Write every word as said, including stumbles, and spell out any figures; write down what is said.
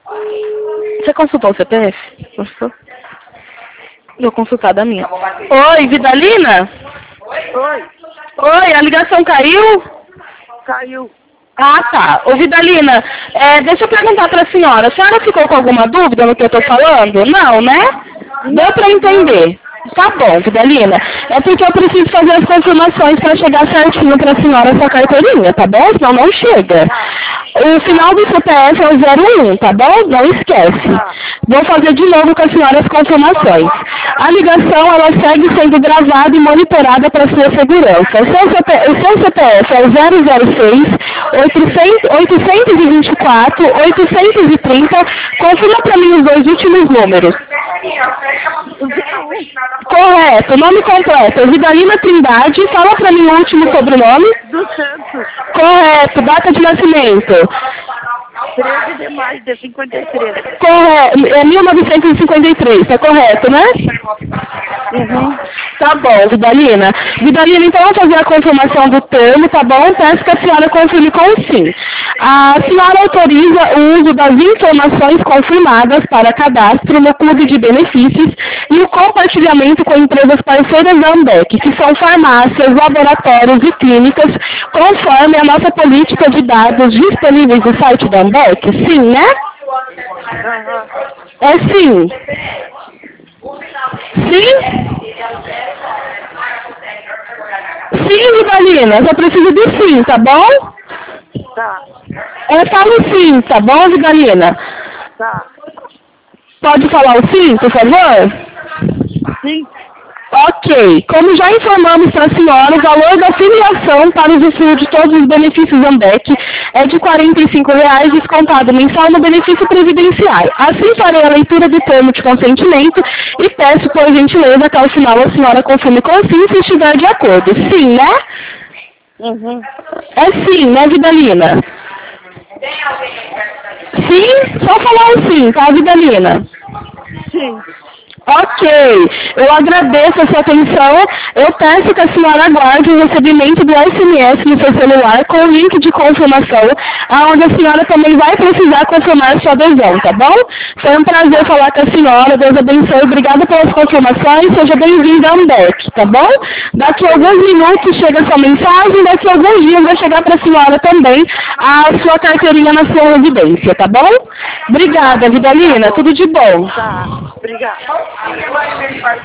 Você consultou o C P F? Consultou? Vou consultar da minha. Oi, Vidalina? Oi, Oi, a ligação caiu? caiu. Ah, tá. Ô, Vidalina, é, deixa eu perguntar pra senhora. A senhora ficou com alguma dúvida no que eu tô falando? Não, né? Deu pra entender. Tá bom, Vidalina. É porque eu preciso fazer as confirmações pra chegar certinho pra senhora essa carteirinha, tá bom? Senão não chega. O final do C P F é o zero um, tá bom? Não esquece. Vou fazer de novo com a senhora as confirmações. A ligação, ela segue sendo gravada e monitorada para sua segurança. O seu, C P, o seu C P F é o zero zero seis, oitocentos e vinte e quatro, oitocentos e trinta. Confirma para mim os dois últimos números. Correto. Nome completo. Vidalina Trindade. Fala para mim o último sobrenome. Do Santos. Correto. Data de nascimento. treze de maio de cinquenta e três. Correto. É mil novecentos e cinquenta e três, tá correto, né? Uhum. Tá bom, Vidalina. Vidalina, então eu vou fazer a confirmação do termo, tá bom? Peço que a senhora confirme com sim. A senhora autoriza o uso das informações confirmadas para cadastro no Clube de Benefícios e o compartilhamento com empresas parceiras da Ambec, que são farmácias, laboratórios e clínicas, conforme a nossa política de dados disponíveis no site da Ambec? Sim, né? Uhum. É sim. Sim? Sim, Vidalina, eu só preciso de sim, tá bom? Tá, Eu falo sim, tá bom, Vidalina? tá. Pode falar o sim, por favor? Sim. Ok. Como já informamos para a senhora, o valor da filiação para o usufruo de todos os benefícios Ambec é de quarenta e cinco reais, descontado mensal no benefício previdenciário. Assim farei a leitura do termo de consentimento e peço, por gentileza, que ao final a senhora confirme com sim se estiver de acordo. Sim, né? Uhum. É sim, né, Vidalina? Sim? Só falar o sim, tá, Vidalina? Sim. Ok, eu agradeço a sua atenção. Eu peço que a senhora aguarde o recebimento do S M S no seu celular com o link de confirmação, onde a senhora também vai precisar confirmar sua adesão, tá bom? Foi um prazer falar com a senhora, Deus abençoe, obrigada pelas confirmações, seja bem-vinda a Ambec, tá bom? Daqui a alguns minutos chega a sua mensagem, daqui a alguns dias vai chegar para a senhora também a sua carteirinha na sua residência, tá bom? Obrigada, Vidalina, tudo de bom. Tá, obrigada.